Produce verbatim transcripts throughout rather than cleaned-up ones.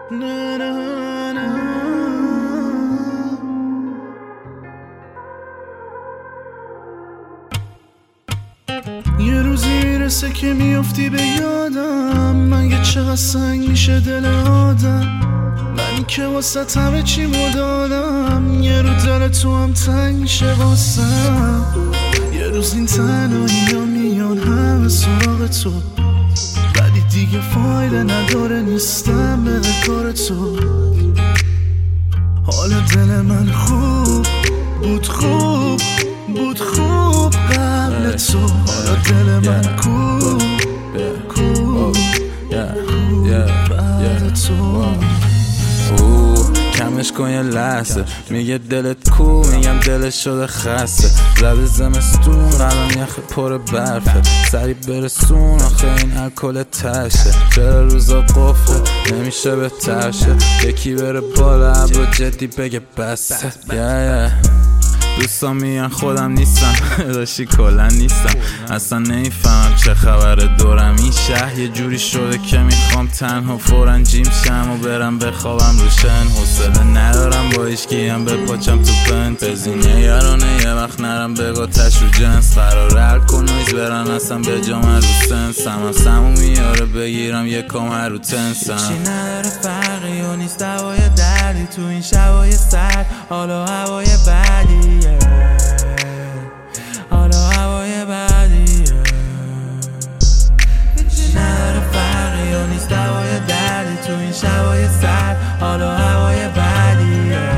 نه نه نه. یه روزی میرسه که میافتی به یادم، مگه چقدر سنگ میشه دل آدم. من که واسه همه چی مدادم، یه رو دل تو هم تنگ میشه واسم. یه روز این تنهایی ها میان همه سراغ تو، ولی دیگه فایده نداره نیستم به کار تو. حالا دل من خوب بود، خوب بود، خوب قبل تو. حالا دل من خوب خوب بعد تو. کمش کن یه لحظه، میگه دلت کو، میگم دلش شده خسته. زده زمستون قلم یخ پر برفه، سری برسون آخه این الکل تشه. چرا روزا قفله نمیشه بهترشه، یکی بره بالا ابرو جدی بگه بسته. yeah, yeah. دوستان میگن خودم نیستم داشتی کلا نیستم، اصلا نمیفهمم چه خبره دورم. این شهر یه جوری شده که میخوام تنها فورا جیم شم و برم بخوابم روشن. حوصله ندارم با هیچکیم بپاچم تو پنت، بزینه یارانه یه وقت نرم بگو تش رو جنس. قرار هر کنویز برن اصلا به جام هر رو سنس، همم سمو میاره بگیرم یه کام هر رو تنسم. چی نداره فرقی و نیست دوای دردی تو این شبای سرد. حالا هوای بعدیه، حالا هوای بعدیه. چی نداره فرقی و نیست دوای دردی تو این شبای سرد. حالا هوای بعدیه،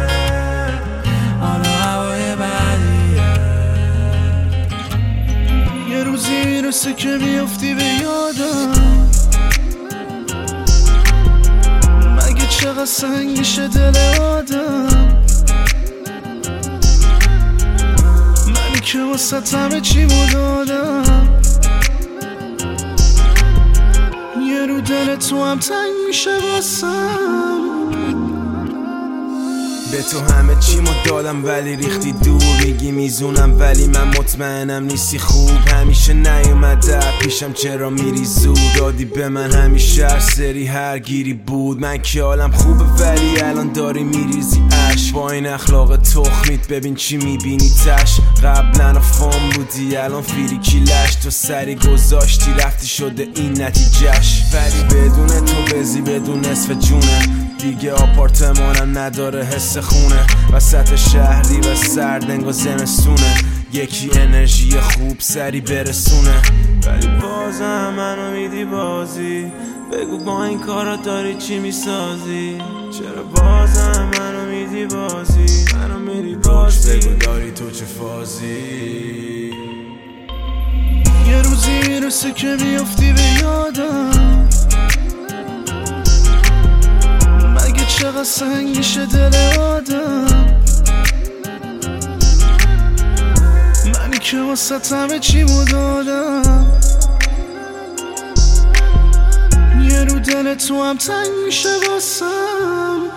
حالا هوای بعدیه. یه روزی میرسه که میافتی به یادم، مگه چقدر سنگ میشه دل آدم. منی که واسه همه چی مدادم، یه رو دل تو هم تنگ میشه واسم. به تو همه چی مو دادم ولی ریختی دور. میگی میزونم ولی من مطمئنم نیستی خوب. همیشه نیومده پیشم چرا میری زود. دادی به من همیشه هر سری هر گیری بود. من که حالم خوبه ولی الان داری میریزی اش. با این اخلاق تخمیت ببین چی میبینی تش. قبلا فام بودی الان فیریکی لش. تو سری گذاشتی رفتی شده این نتیجهش. ولی بدون تو بزی بدون نصف جونه. دیگه آپارتمانم نداره حس خونه. وسط شهری و سرد انگار زمستونه. یکی انرژی خوب سری برسونه. ولی بازم منو میدی بازی. بگو با این کارا داری چی میسازی. چرا بازم منو میدی بازی. منو میدی بازی. بگو داری تو چه فازی. یه روزی میرسه که میافتی به یادم، مگه چقدر سنگ میشه دل آدم. منی که واسه همه چی مدادم، یه رو دل تو هم تنگ میشه واسم.